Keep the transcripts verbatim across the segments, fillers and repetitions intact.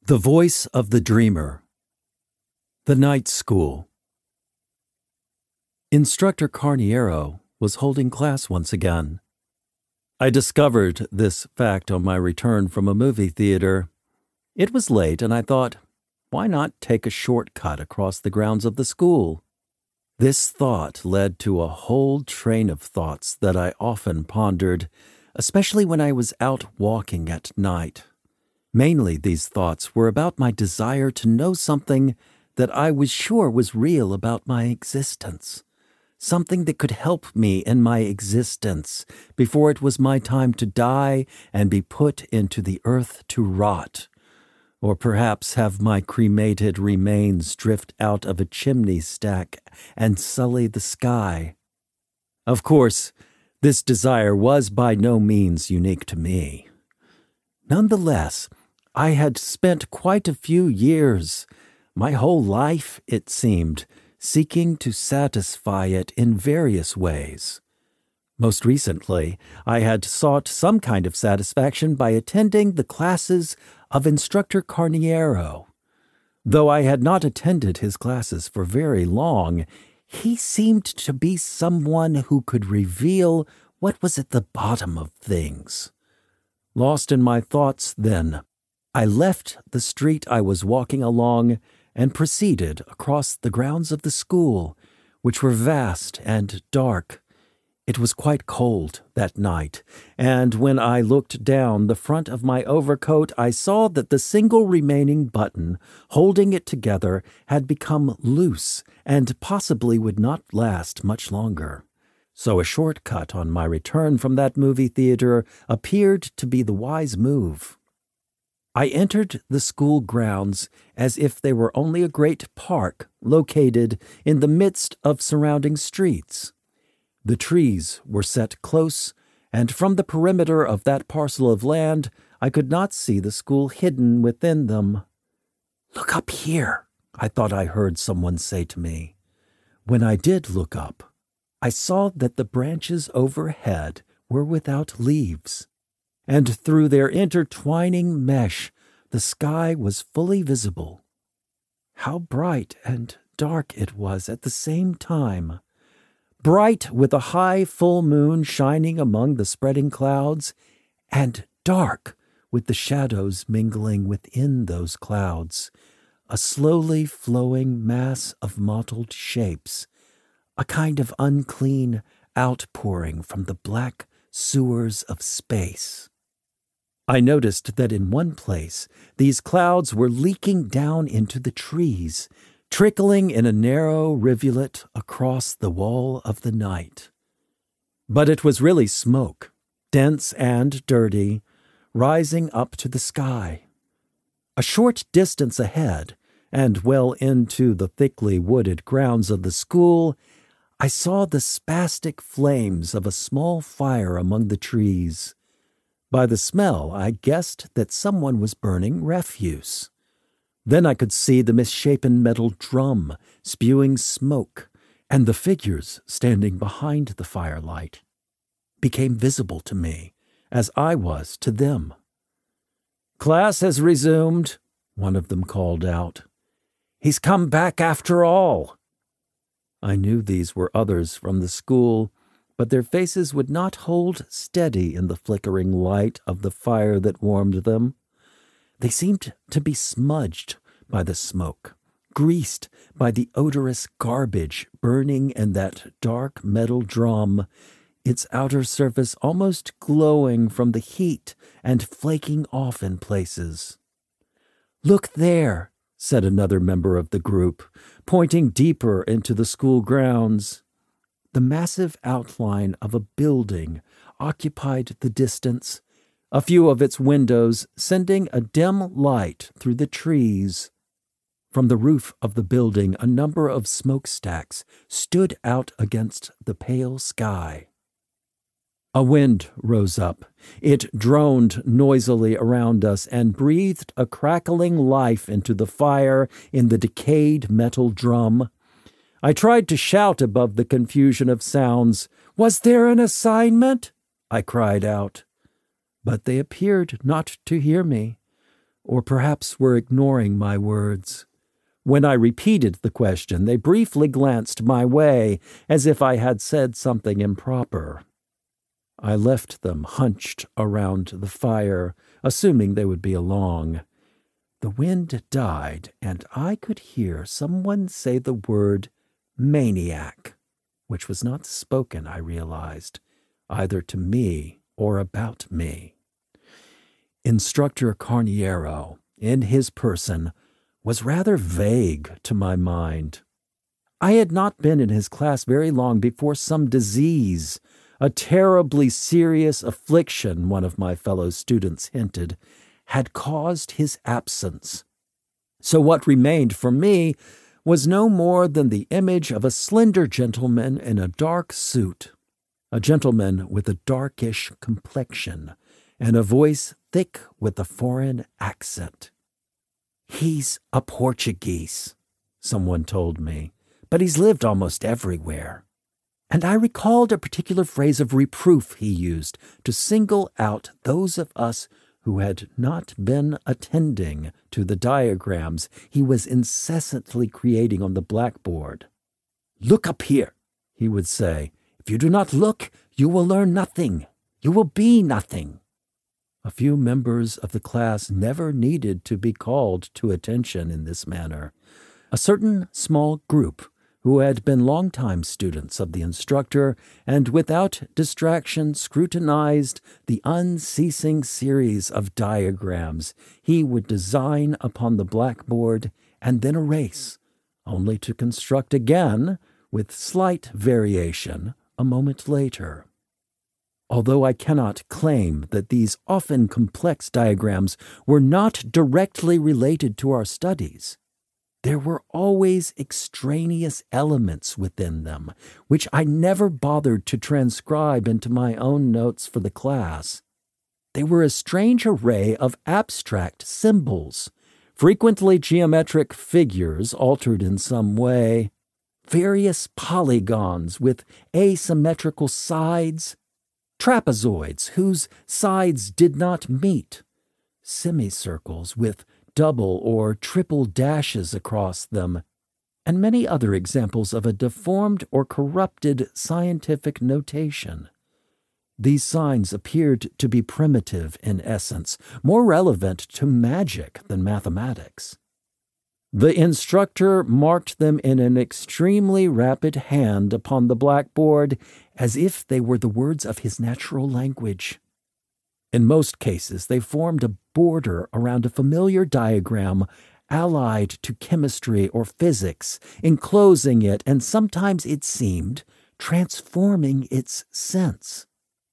The Voice of the Dreamer. The Night School. Instructor Carniero was holding class once again. I discovered this fact on my return from a movie theater. It was late, and I thought, why not take a shortcut across the grounds of the school? This thought led to a whole train of thoughts that I often pondered, especially when I was out walking at night. Mainly, these thoughts were about my desire to know something that I was sure was real about my existence. Something that could help me in my existence before it was my time to die and be put into the earth to rot. Or perhaps have my cremated remains drift out of a chimney stack and sully the sky. Of course, this desire was by no means unique to me. Nonetheless, I had spent quite a few years, my whole life, it seemed, seeking to satisfy it in various ways. Most recently, I had sought some kind of satisfaction by attending the classes of Instructor Carniero. Though I had not attended his classes for very long, he seemed to be someone who could reveal what was at the bottom of things. Lost in my thoughts, then, I left the street I was walking along and proceeded across the grounds of the school, which were vast and dark. It was quite cold that night, and when I looked down the front of my overcoat, I saw that the single remaining button holding it together had become loose and possibly would not last much longer. So a shortcut on my return from that movie theater appeared to be the wise move. I entered the school grounds as if they were only a great park located in the midst of surrounding streets. The trees were set close, and from the perimeter of that parcel of land, I could not see the school hidden within them. "Look up here," I thought I heard someone say to me. When I did look up, I saw that the branches overhead were without leaves, and through their intertwining mesh, the sky was fully visible. How bright and dark it was at the same time. Bright with a high full moon shining among the spreading clouds, and dark with the shadows mingling within those clouds, a slowly flowing mass of mottled shapes, a kind of unclean outpouring from the black sewers of space. I noticed that in one place these clouds were leaking down into the trees, trickling in a narrow rivulet across the wall of the night. But it was really smoke, dense and dirty, rising up to the sky. A short distance ahead, and well into the thickly wooded grounds of the school, I saw the spastic flames of a small fire among the trees. By the smell, I guessed that someone was burning refuse. Then I could see the misshapen metal drum spewing smoke, and the figures standing behind the firelight became visible to me, as I was to them. "Class has resumed," one of them called out. "He's come back after all." I knew these were others from the school, but their faces would not hold steady in the flickering light of the fire that warmed them. They seemed to be smudged by the smoke, greased by the odorous garbage burning in that dark metal drum, its outer surface almost glowing from the heat and flaking off in places. "Look there," said another member of the group, pointing deeper into the school grounds. The massive outline of a building occupied the distance, a few of its windows sending a dim light through the trees. From the roof of the building, a number of smokestacks stood out against the pale sky. A wind rose up. It droned noisily around us and breathed a crackling life into the fire in the decayed metal drum. I tried to shout above the confusion of sounds. "Was there an assignment?" I cried out. But they appeared not to hear me. or perhaps were ignoring my words. When I repeated the question, they briefly glanced my way, as if I had said something improper. I left them hunched around the fire, assuming they would be along. The wind died, and I could hear someone say the word maniac, which was not spoken, I realized, either to me or about me. Instructor Carniero, in his person, was rather vague to my mind. I had not been in his class very long before some disease, a terribly serious affliction, one of my fellow students hinted, had caused his absence. So what remained for me was no more than the image of a slender gentleman in a dark suit, a gentleman with a darkish complexion and a voice thick with a foreign accent. "He's a Portuguese," someone told me, "but he's lived almost everywhere." And I recalled a particular phrase of reproof he used to single out those of us who had not been attending to the diagrams he was incessantly creating on the blackboard. "Look up here," he would say. "If you do not look, you will learn nothing. You will be nothing." A few members of the class never needed to be called to attention in this manner. A certain small group who had been longtime students of the instructor and without distraction scrutinized the unceasing series of diagrams he would design upon the blackboard and then erase, only to construct again, with slight variation, a moment later. Although I cannot claim that these often complex diagrams were not directly related to our studies, there were always extraneous elements within them, which I never bothered to transcribe into my own notes for the class. They were a strange array of abstract symbols, frequently geometric figures altered in some way, various polygons with asymmetrical sides, trapezoids whose sides did not meet, semicircles with double or triple dashes across them, and many other examples of a deformed or corrupted scientific notation. These signs appeared to be primitive in essence, more relevant to magic than mathematics. The instructor marked them in an extremely rapid hand upon the blackboard as if they were the words of his natural language. In most cases, they formed a border around a familiar diagram allied to chemistry or physics, enclosing it, and sometimes, it seemed, transforming its sense.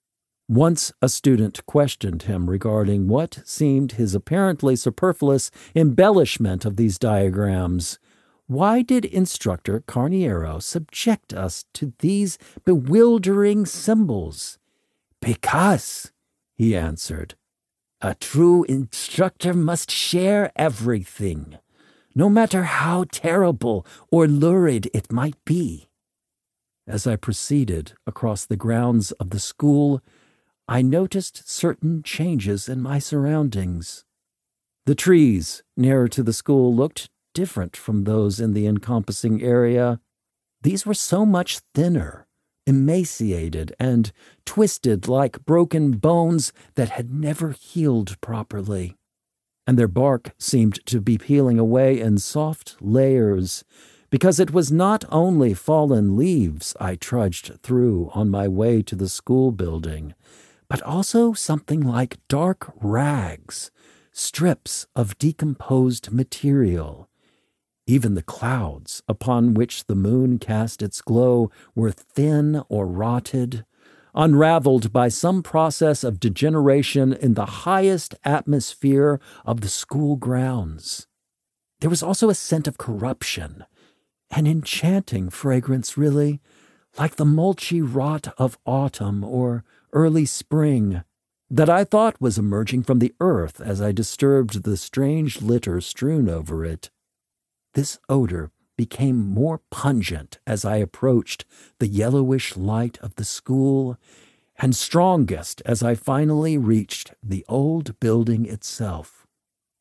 Once a student questioned him regarding what seemed his apparently superfluous embellishment of these diagrams. Why did Instructor Carniero subject us to these bewildering symbols? "Because," he answered, "a true instructor must share everything, no matter how terrible or lurid it might be." As I proceeded across the grounds of the school, I noticed certain changes in my surroundings. The trees nearer to the school looked different from those in the encompassing area. These were so much thinner, emaciated, and twisted like broken bones that had never healed properly, and their bark seemed to be peeling away in soft layers, because it was not only fallen leaves I trudged through on my way to the school building, but also something like dark rags, strips of decomposed material. Even the clouds upon which the moon cast its glow were thin or rotted, unraveled by some process of degeneration in the highest atmosphere of the school grounds. There was also a scent of corruption, an enchanting fragrance, really, like the mulchy rot of autumn or early spring, that I thought was emerging from the earth as I disturbed the strange litter strewn over it. This odor became more pungent as I approached the yellowish light of the school, and strongest as I finally reached the old building itself.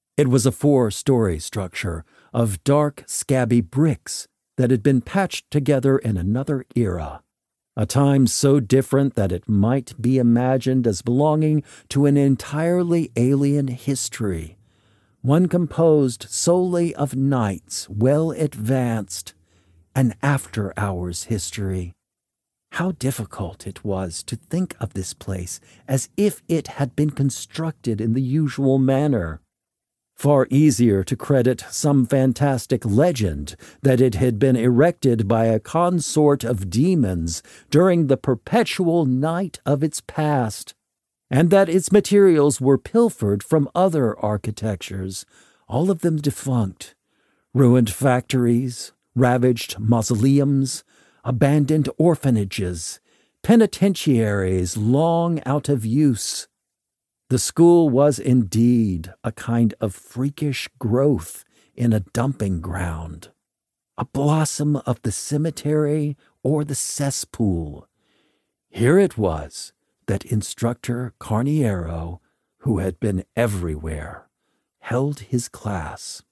It was a four-story structure of dark, scabby bricks that had been patched together in another era, a time so different that it might be imagined as belonging to an entirely alien history, one composed solely of nights well advanced, an after-hours history. How difficult it was to think of this place as if it had been constructed in the usual manner. Far easier to credit some fantastic legend that it had been erected by a consort of demons during the perpetual night of its past, and that its materials were pilfered from other architectures, all of them defunct, ruined factories, ravaged mausoleums, abandoned orphanages, penitentiaries long out of use. The school was indeed a kind of freakish growth in a dumping ground, a blossom of the cemetery or the cesspool. Here it was that Instructor Carniero, who had been everywhere, held his class.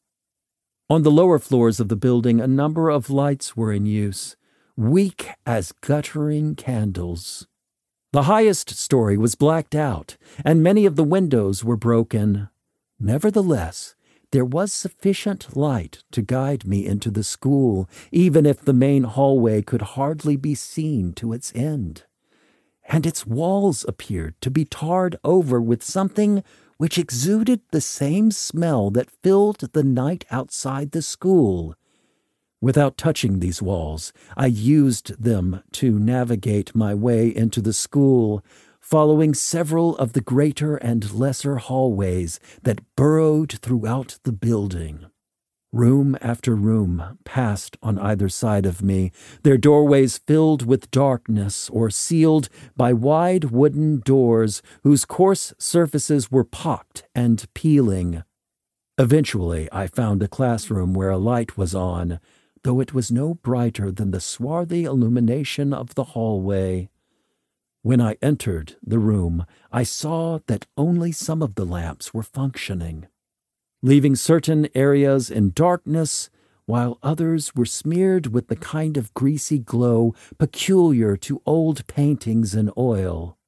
On the lower floors of the building, a number of lights were in use, weak as guttering candles. The highest story was blacked out, and many of the windows were broken. Nevertheless, there was sufficient light to guide me into the school, even if the main hallway could hardly be seen to its end. And its walls appeared to be tarred over with something which exuded the same smell that filled the night outside the school. Without touching these walls, I used them to navigate my way into the school, following several of the greater and lesser hallways that burrowed throughout the building. Room after room passed on either side of me, their doorways filled with darkness or sealed by wide wooden doors whose coarse surfaces were pocked and peeling. Eventually, I found a classroom where a light was on, though it was no brighter than the swarthy illumination of the hallway. When I entered the room, I saw that only some of the lamps were functioning, leaving certain areas in darkness, while others were smeared with the kind of greasy glow peculiar to old paintings in oil.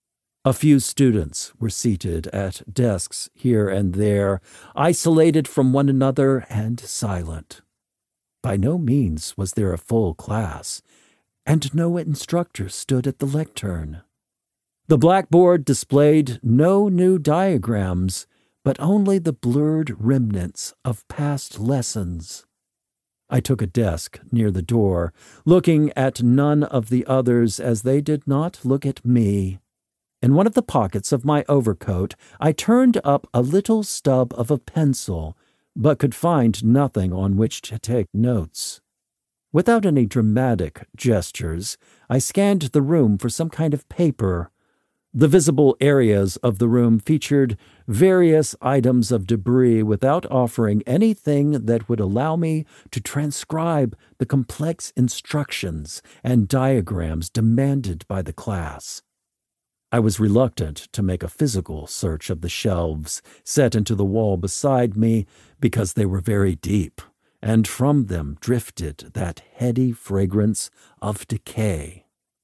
A few students were seated at desks here and there, isolated from one another and silent. By no means was there a full class, and no instructor stood at the lectern. The blackboard displayed no new diagrams, but only the blurred remnants of past lessons. I took a desk near the door, looking at none of the others as they did not look at me. In one of the pockets of my overcoat, I turned up a little stub of a pencil, but could find nothing on which to take notes. Without any dramatic gestures, I scanned the room for some kind of paper. The visible areas of the room featured various items of debris without offering anything that would allow me to transcribe the complex instructions and diagrams demanded by the class. I was reluctant to make a physical search of the shelves set into the wall beside me because they were very deep, and from them drifted that heady fragrance of decay.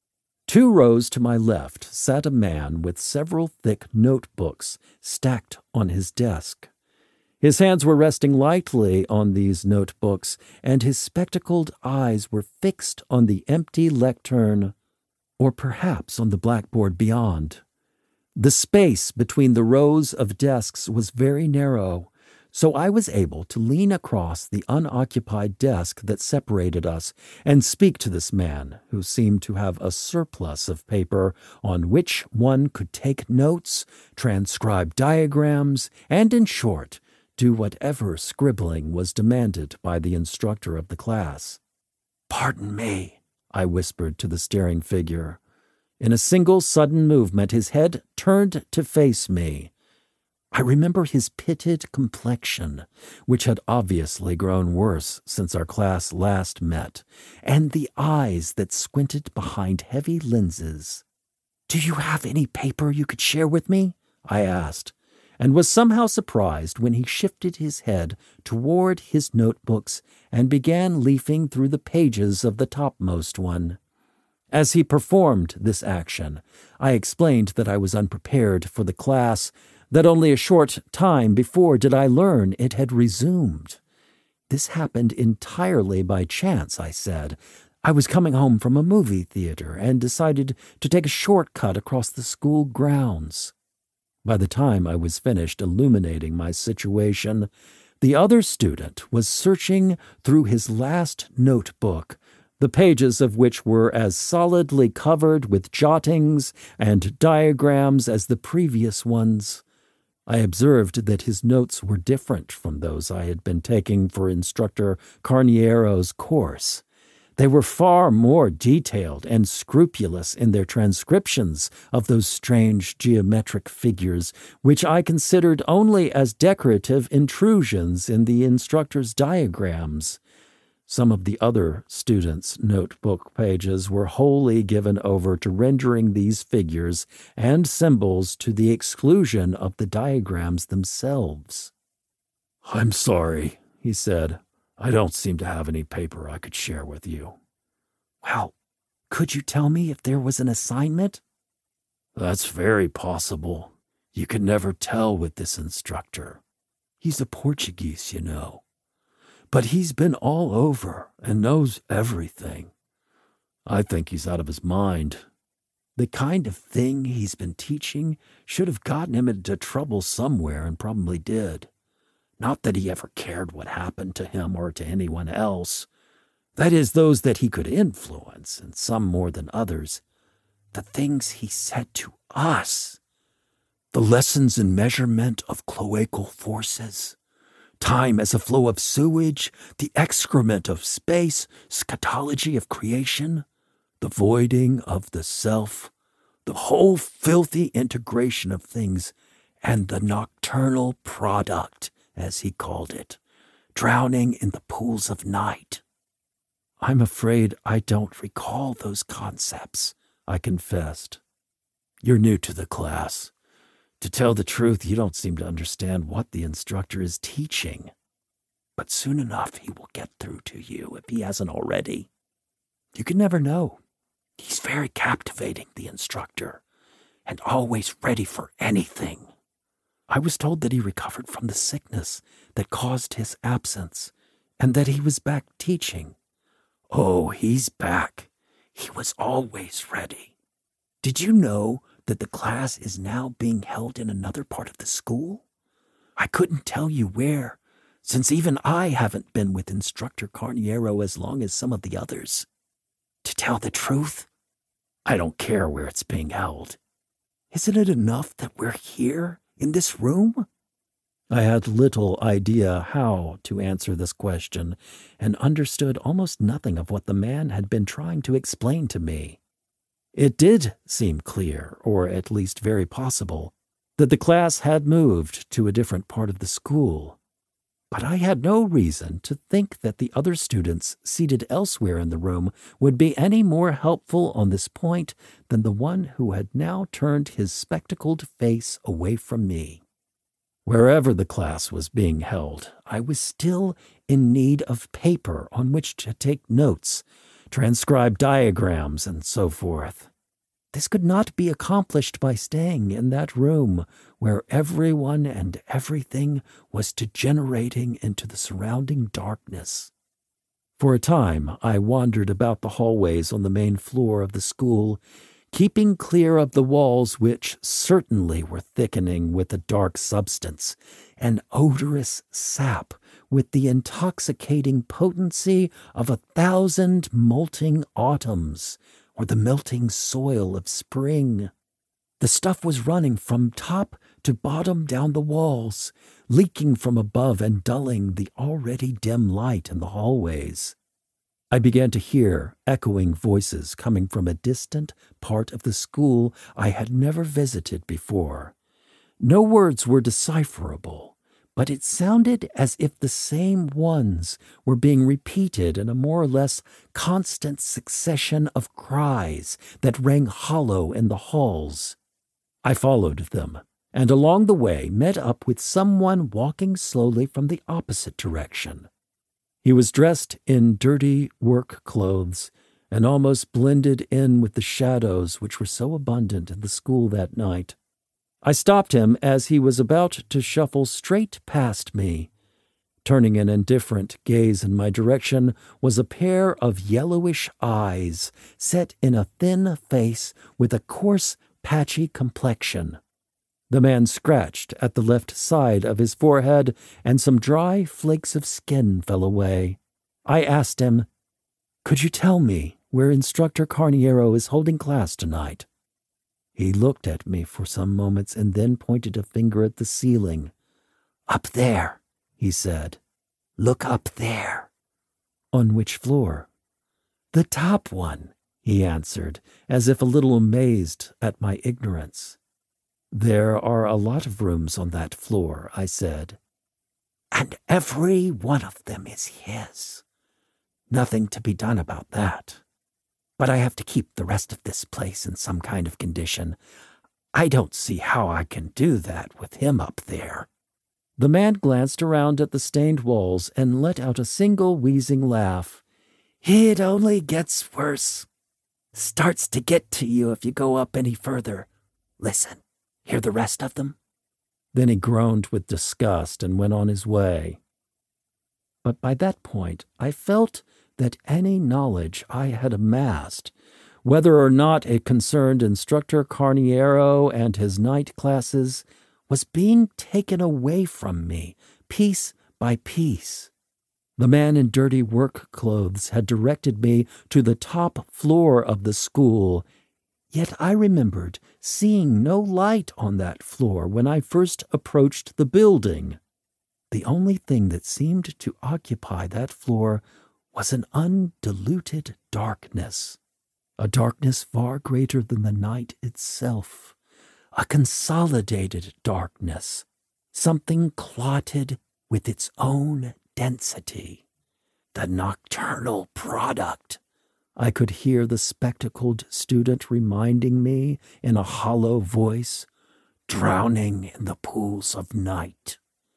Two rows to my left sat a man with several thick notebooks stacked on his desk. His hands were resting lightly on these notebooks, and his spectacled eyes were fixed on the empty lectern, or perhaps on the blackboard beyond. The space between the rows of desks was very narrow, so I was able to lean across the unoccupied desk that separated us and speak to this man, who seemed to have a surplus of paper on which one could take notes, transcribe diagrams, and, in short, do whatever scribbling was demanded by the instructor of the class. "Pardon me," I whispered to the staring figure. In a single sudden movement, his head turned to face me. I remember his pitted complexion, which had obviously grown worse since our class last met, and the eyes that squinted behind heavy lenses. "Do you have any paper you could share with me?" I asked, and was somehow surprised when he shifted his head toward his notebooks and began leafing through the pages of the topmost one. As he performed this action, I explained that I was unprepared for the class, that only a short time before did I learn it had resumed. This happened entirely by chance, I said. I was coming home from a movie theater and decided to take a shortcut across the school grounds. By the time I was finished illuminating my situation, the other student was searching through his last notebook, the pages of which were as solidly covered with jottings and diagrams as the previous ones. I observed that his notes were different from those I had been taking for Instructor Carniero's course. They were far more detailed and scrupulous in their transcriptions of those strange geometric figures, which I considered only as decorative intrusions in the instructor's diagrams. Some of the other students' notebook pages were wholly given over to rendering these figures and symbols to the exclusion of the diagrams themselves. "I'm sorry," he said. "I don't seem to have any paper I could share with you." "Well, could you tell me if there was an assignment?" "That's very possible. You can never tell with this instructor. He's a Portuguese, you know. But he's been all over and knows everything. I think he's out of his mind. The kind of thing he's been teaching should have gotten him into trouble somewhere and probably did. Not that he ever cared what happened to him or to anyone else. That is, those that he could influence, and some more than others. The things he said to us. The lessons in measurement of cloacal forces. Time as a flow of sewage, the excrement of space, scatology of creation, the voiding of the self, the whole filthy integration of things, and the nocturnal product, as he called it, drowning in the pools of night. I'm afraid I don't recall those concepts, I confessed. You're new to the class. To tell the truth, you don't seem to understand what the instructor is teaching. But soon enough he will get through to you if he hasn't already. You can never know. He's very captivating, the instructor, and always ready for anything. I was told that he recovered from the sickness that caused his absence, and that he was back teaching. Oh, he's back. He was always ready. Did you know that the class is now being held in another part of the school? I couldn't tell you where, since even I haven't been with Instructor Carniero as long as some of the others. To tell the truth, I don't care where it's being held. Isn't it enough that we're here, in this room? I had little idea how to answer this question, and understood almost nothing of what the man had been trying to explain to me. It did seem clear, or at least very possible, that the class had moved to a different part of the school. But I had no reason to think that the other students seated elsewhere in the room would be any more helpful on this point than the one who had now turned his spectacled face away from me. Wherever the class was being held, I was still in need of paper on which to take notes, transcribe diagrams, and so forth. This could not be accomplished by staying in that room where everyone and everything was degenerating into the surrounding darkness. For a time, I wandered about the hallways on the main floor of the school, keeping clear of the walls which certainly were thickening with a dark substance, an odorous sap with the intoxicating potency of a thousand molting autumns, or the melting soil of spring. The stuff was running from top to bottom down the walls, leaking from above and dulling the already dim light in the hallways. I began to hear echoing voices coming from a distant part of the school I had never visited before. No words were decipherable, but it sounded as if the same ones were being repeated in a more or less constant succession of cries that rang hollow in the halls. I followed them, and along the way met up with someone walking slowly from the opposite direction. He was dressed in dirty work clothes and almost blended in with the shadows which were so abundant in the school that night. I stopped him as he was about to shuffle straight past me. Turning an indifferent gaze in my direction was a pair of yellowish eyes set in a thin face with a coarse, patchy complexion. The man scratched at the left side of his forehead, and some dry flakes of skin fell away. I asked him, "Could you tell me where Instructor Carniero is holding class tonight?" He looked at me for some moments and then pointed a finger at the ceiling. "Up there," he said. "Look up there." "On which floor?" "The top one," he answered, as if a little amazed at my ignorance. "There are a lot of rooms on that floor," I said. "And every one of them is his. Nothing to be done about that. But I have to keep the rest of this place in some kind of condition. I don't see how I can do that with him up there." The man glanced around at the stained walls and let out a single wheezing laugh. "It only gets worse. Starts to get to you if you go up any further. Listen. Hear the rest of them?" Then he groaned with disgust and went on his way. But by that point, I felt that any knowledge I had amassed, whether or not it concerned Instructor Carniero and his night classes, was being taken away from me, piece by piece. The man in dirty work clothes had directed me to the top floor of the school, yet I remembered seeing no light on that floor when I first approached the building. The only thing that seemed to occupy that floor was an undiluted darkness, a darkness far greater than the night itself, a consolidated darkness, something clotted with its own density, the nocturnal product. I could hear the spectacled student reminding me in a hollow voice, drowning in the pools of night.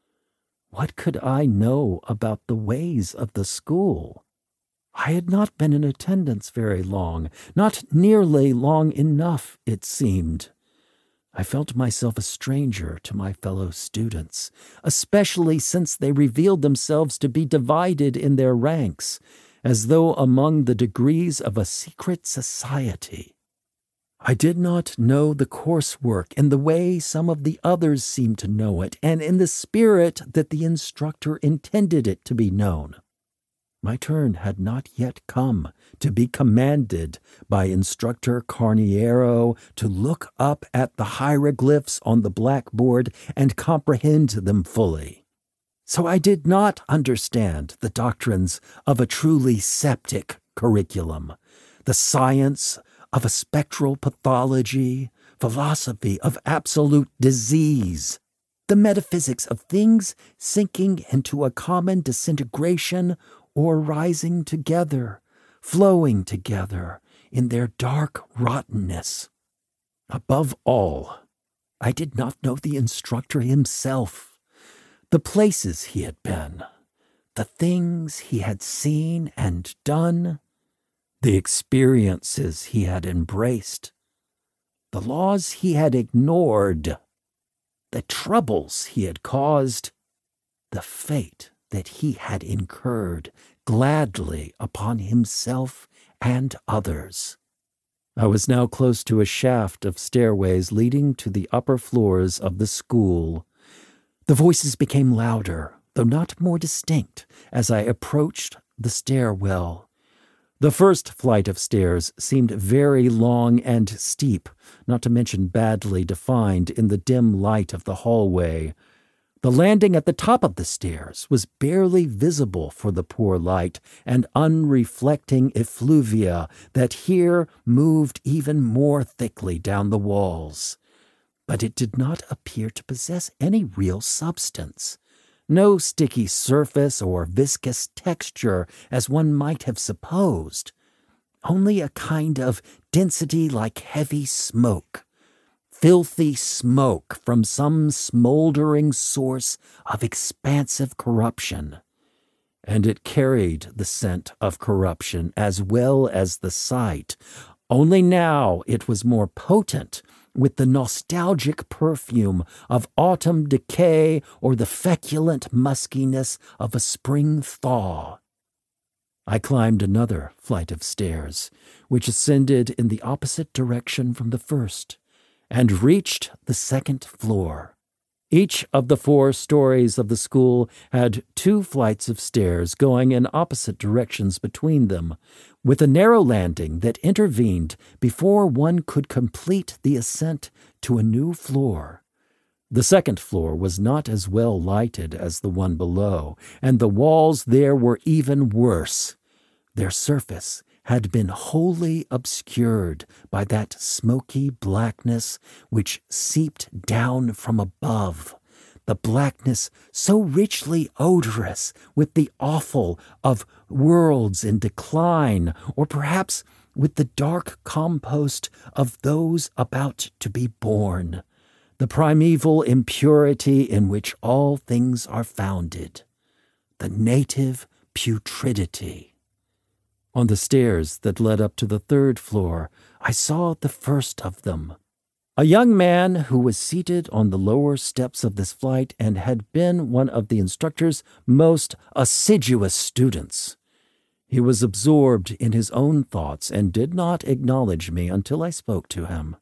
What could I know about the ways of the school? I had not been in attendance very long, not nearly long enough, it seemed. I felt myself a stranger to my fellow students, especially since they revealed themselves to be divided in their ranks, as though among the degrees of a secret society. I did not know the coursework in the way some of the others seemed to know it, and in the spirit that the instructor intended it to be known. My turn had not yet come to be commanded by Instructor Carniero to look up at the hieroglyphs on the blackboard and comprehend them fully. So I did not understand the doctrines of a truly septic curriculum, the science of a spectral pathology, philosophy of absolute disease, the metaphysics of things sinking into a common disintegration or rising together, flowing together in their dark rottenness. Above all, I did not know the instructor himself, the places he had been, the things he had seen and done, the experiences he had embraced, the laws he had ignored, the troubles he had caused, the fate that he had incurred gladly upon himself and others. I was now close to a shaft of stairways leading to the upper floors of the school. The voices became louder, though not more distinct, as I approached the stairwell. The first flight of stairs seemed very long and steep, not to mention badly defined in the dim light of the hallway. The landing at the top of the stairs was barely visible for the poor light and unreflecting effluvia that here moved even more thickly down the walls. But it did not appear to possess any real substance. No sticky surface or viscous texture as one might have supposed. Only a kind of density like heavy smoke, filthy smoke from some smoldering source of expansive corruption. And it carried the scent of corruption as well as the sight, only now it was more potent, with the nostalgic perfume of autumn decay or the feculent muskiness of a spring thaw. I climbed another flight of stairs, which ascended in the opposite direction from the first, and reached the second floor. Each of the four stories of the school had two flights of stairs going in opposite directions between them, with a narrow landing that intervened before one could complete the ascent to a new floor. The second floor was not as well lighted as the one below, and the walls there were even worse. Their surface had been wholly obscured by that smoky blackness which seeped down from above, the blackness so richly odorous with the offal of worlds in decline, or perhaps with the dark compost of those about to be born, the primeval impurity in which all things are founded, the native putridity. On the stairs that led up to the third floor, I saw the first of them. A young man who was seated on the lower steps of this flight and had been one of the instructor's most assiduous students. He was absorbed in his own thoughts and did not acknowledge me until I spoke to him.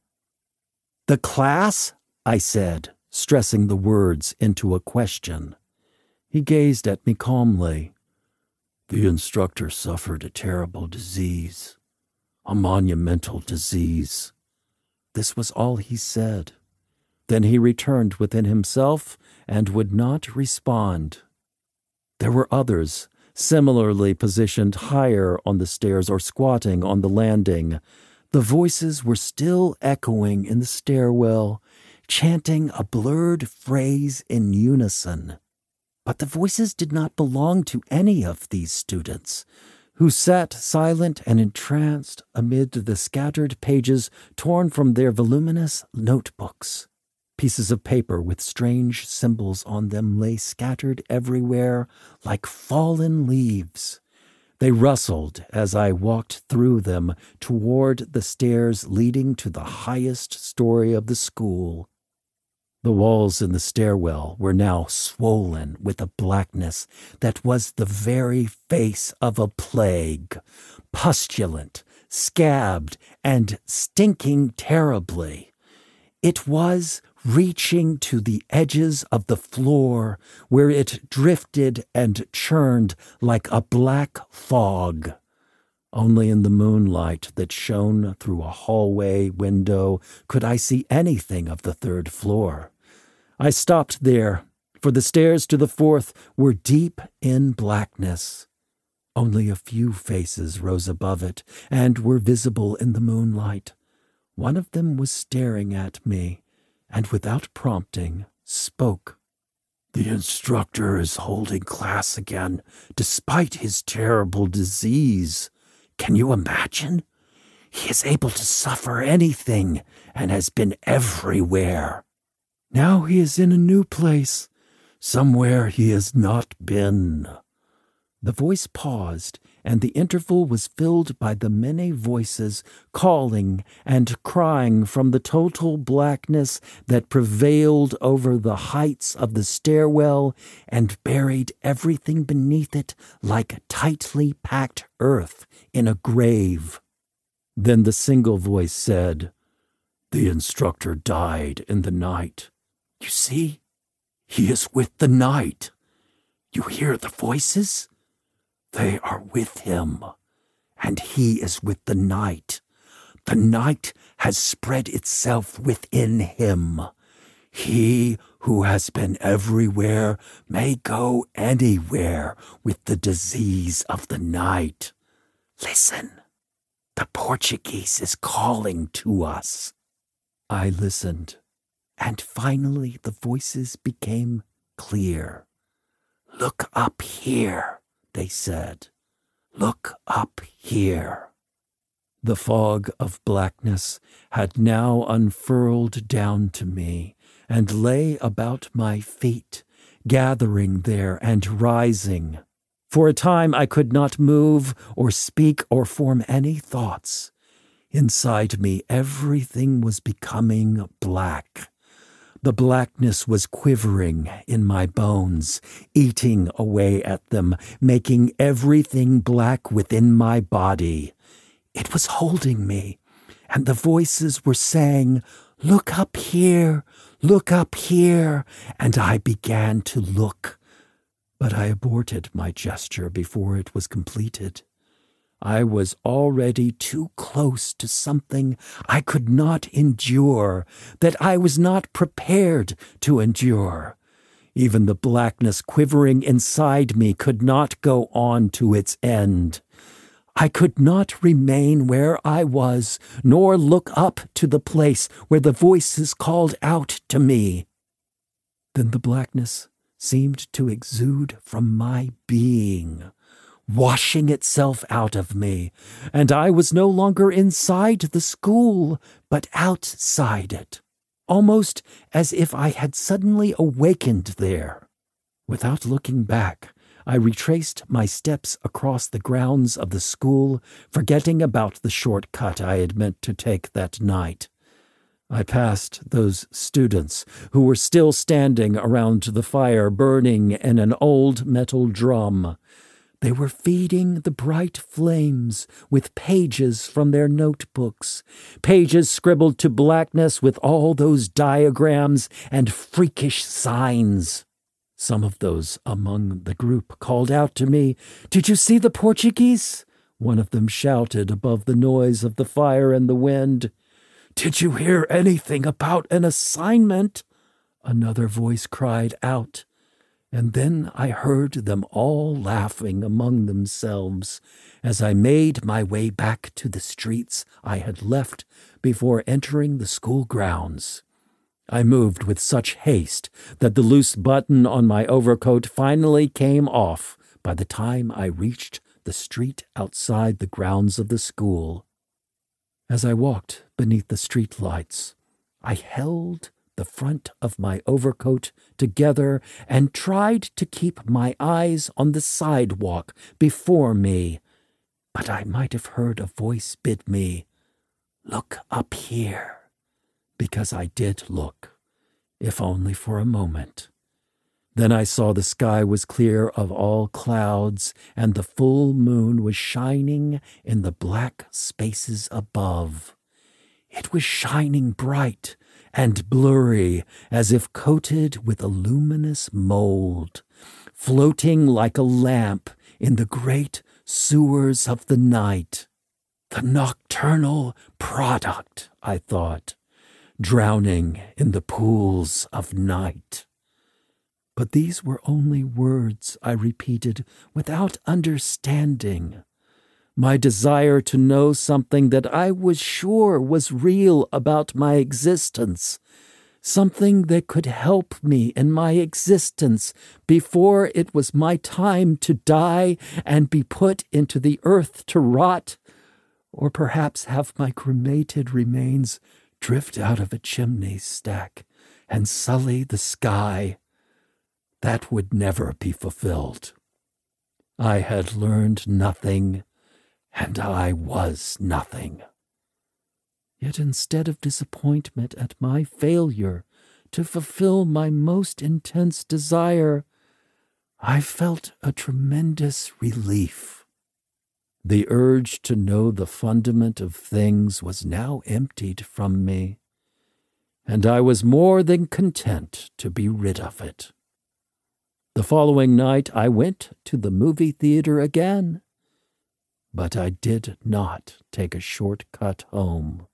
"The class?" I said, stressing the words into a question. He gazed at me calmly. "The instructor suffered a terrible disease, a monumental disease." This was all he said. Then he returned within himself and would not respond. There were others, similarly positioned higher on the stairs or squatting on the landing. The voices were still echoing in the stairwell, chanting a blurred phrase in unison. But the voices did not belong to any of these students, who sat silent and entranced amid the scattered pages torn from their voluminous notebooks. Pieces of paper with strange symbols on them lay scattered everywhere like fallen leaves. They rustled as I walked through them toward the stairs leading to the highest story of the school. The walls in the stairwell were now swollen with a blackness that was the very face of a plague, pustulent, scabbed, and stinking terribly. It was reaching to the edges of the floor, where it drifted and churned like a black fog. Only in the moonlight that shone through a hallway window could I see anything of the third floor. I stopped there, for the stairs to the fourth were deep in blackness. Only a few faces rose above it and were visible in the moonlight. One of them was staring at me, and without prompting, spoke. "The instructor is holding class again, despite his terrible disease. Can you imagine? He is able to suffer anything and has been everywhere. Now he is in a new place, somewhere he has not been." The voice paused, and the interval was filled by the many voices calling and crying from the total blackness that prevailed over the heights of the stairwell and buried everything beneath it like tightly packed earth in a grave. Then the single voice said, "The instructor died in the night. You see, he is with the night. You hear the voices? They are with him, and he is with the night. The night has spread itself within him. He who has been everywhere may go anywhere with the disease of the night. Listen, the Portuguese is calling to us." I listened. And finally the voices became clear. "Look up here," they said. "Look up here." The fog of blackness had now unfurled down to me and lay about my feet, gathering there and rising. For a time I could not move or speak or form any thoughts. Inside me everything was becoming black. The blackness was quivering in my bones, eating away at them, making everything black within my body. It was holding me, and the voices were saying, "Look up here, look up here," and I began to look. But I aborted my gesture before it was completed. I was already too close to something I could not endure, that I was not prepared to endure. Even the blackness quivering inside me could not go on to its end. I could not remain where I was, nor look up to the place where the voices called out to me. Then the blackness seemed to exude from my being, washing itself out of me, and I was no longer inside the school, but outside it, almost as if I had suddenly awakened there. Without looking back, I retraced my steps across the grounds of the school, forgetting about the short cut I had meant to take that night. I passed those students who were still standing around the fire burning in an old metal drum. They were feeding the bright flames with pages from their notebooks, pages scribbled to blackness with all those diagrams and freakish signs. Some of those among the group called out to me, "Did you see the Portuguese?" One of them shouted above the noise of the fire and the wind. "Did you hear anything about an assignment?" Another voice cried out. And then I heard them all laughing among themselves as I made my way back to the streets I had left before entering the school grounds. I moved with such haste that the loose button on my overcoat finally came off by the time I reached the street outside the grounds of the school. As I walked beneath the street lights, I held the front of my overcoat together and tried to keep my eyes on the sidewalk before me. But I might have heard a voice bid me, "Look up here," because I did look, if only for a moment. Then I saw the sky was clear of all clouds, and the full moon was shining in the black spaces above. It was shining bright and blurry, as if coated with a luminous mold, floating like a lamp in the great sewers of the night. The nocturnal product, I thought, drowning in the pools of night. But these were only words I repeated without understanding. My desire to know something that I was sure was real about my existence, something that could help me in my existence before it was my time to die and be put into the earth to rot, or perhaps have my cremated remains drift out of a chimney stack and sully the sky. That would never be fulfilled. I had learned nothing, and I was nothing. Yet instead of disappointment at my failure to fulfill my most intense desire, I felt a tremendous relief. The urge to know the fundament of things was now emptied from me, and I was more than content to be rid of it. The following night I went to the movie theater again, but I did not take a short cut home.